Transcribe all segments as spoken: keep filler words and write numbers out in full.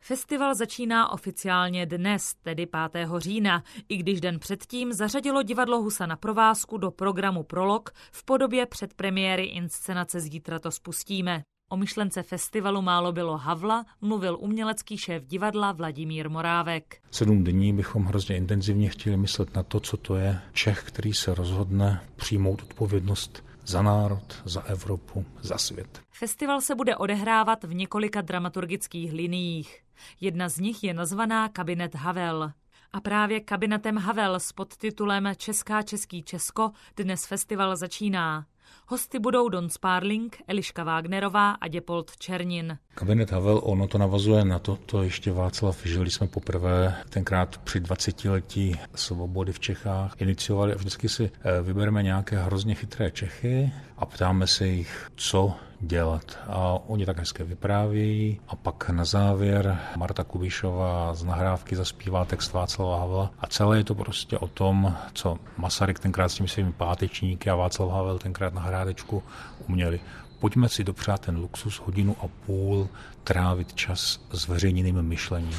Festival začíná oficiálně dnes, tedy pátého října, i když den předtím zařadilo divadlo Husa na provázku do programu Prolog v podobě předpremiéry inscenace Zítra to spustíme. O myšlence festivalu Málo bylo Havla mluvil umělecký šéf divadla Vladimír Morávek. Sedm dní bychom hrozně intenzivně chtěli myslet na to, co to je Čech, který se rozhodne přijmout odpovědnost za národ, za Evropu, za svět. Festival se bude odehrávat v několika dramaturgických liniích. Jedna z nich je nazvaná Kabinet Havel. A právě kabinetem Havel s podtitulem Česká český Česko dnes festival začíná. Hosty budou Don Sparling, Eliška Wagnerová a Děpold Černin. Kabinet Havel, ono to navazuje na to, to ještě Václav, žili jsme poprvé tenkrát při dvacetiletí svobody v Čechách, iniciovali a vždycky si vybereme nějaké hrozně chytré Čechy a ptáme se jich, co dělat. A oni tak hezké vyprávějí a pak na závěr Marta Kubišová z nahrávky zaspívá text Václava Havla a celé je to prostě o tom, co Masaryk tenkrát s těmi svými pátečníky a Václav Havel tenkrát na Hrádečku uměli. Pojďme si dopřát ten luxus hodinu a půl trávit čas s veřejným myšlením.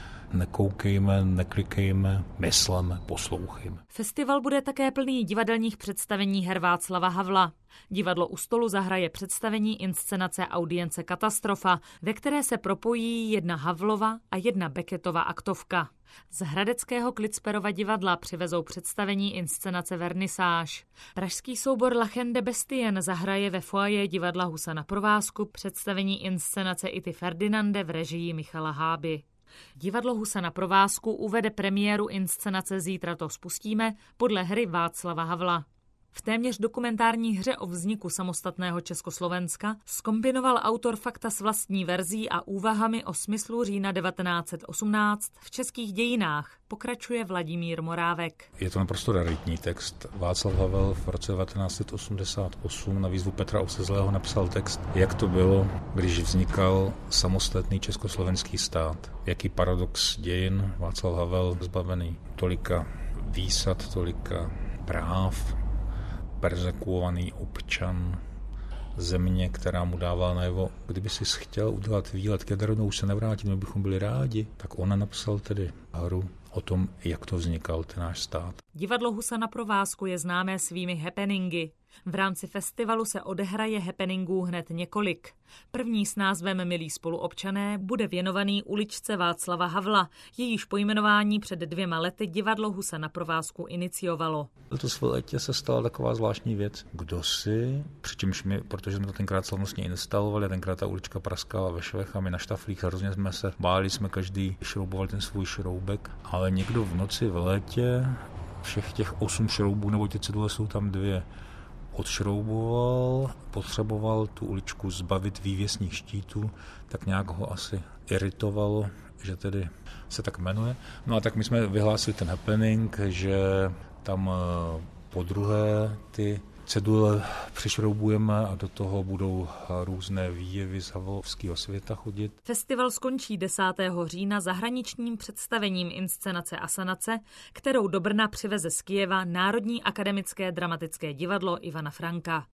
Nekoukejme, neklikejme, mysleme, poslouchejme. Festival bude také plný divadelních představení her Václava Havla. Divadlo u stolu zahraje představení inscenace Audience Katastrofa, ve které se propojí jedna Havlova a jedna Becketova aktovka. Z hradeckého Klitsperova divadla přivezou představení inscenace Vernisáž. Pražský soubor Lachen de Bestien zahraje ve foyer divadla Husa na provázku představení inscenace Ity Ferdinande v režii Michala Háby. Divadlo Husa na provázku uvede premiéru inscenace Zítra to spustíme podle hry Václava Havla. V téměř dokumentární hře o vzniku samostatného Československa zkombinoval autor fakta s vlastní verzí a úvahami o smyslu října devatenáct set osmnáct v českých dějinách, pokračuje Vladimír Morávek. Je to naprosto raritní text. Václav Havel v roce devatenáct set osmdesát osm na výzvu Petra Osezlého napsal text, jak to bylo, když vznikal samostatný československý stát. Jaký paradox dějin. Václav Havel zbavený tolika výsad, tolika práv, perzekuovaný občan země, která mu dává najevo, kdyby si chtěl udělat výlet k Jadernou, už se nevrátit, my bychom byli rádi, tak ona napsal tedy hru o tom, jak to vznikal ten náš stát. Divadlo Husa na provázku je známé svými happeningy. V rámci festivalu se odehraje happeningů hned několik. První s názvem Milí spoluobčané bude věnovaný uličce Václava Havla, jejíž pojmenování před dvěma lety divadlo Husa na provázku iniciovalo. Letos v létě se stala taková zvláštní věc. Kdo si, přičemž my, protože jsme to tenkrát slavnostně instalovali, tenkrát ta ulička praskala ve švech a my na štaflích hrozně jsme se báli, jsme každý šrouboval ten svůj šroubek, ale někdo v noci v létě všech těch osm šroubů, nebo ty cedule jsou tam dvě, odšrouboval, potřeboval tu uličku zbavit vývěsních štítů, tak nějak ho asi iritovalo, že tedy se tak jmenuje. No a tak my jsme vyhlásili ten happening, že tam podruhé ty cedule přišroubujeme a do toho budou různé výjevy z havlovského světa chodit. Festival skončí desátého října zahraničním představením inscenace Asanace, kterou do Brna přiveze z Kyjeva Národní akademické dramatické divadlo Ivana Franka.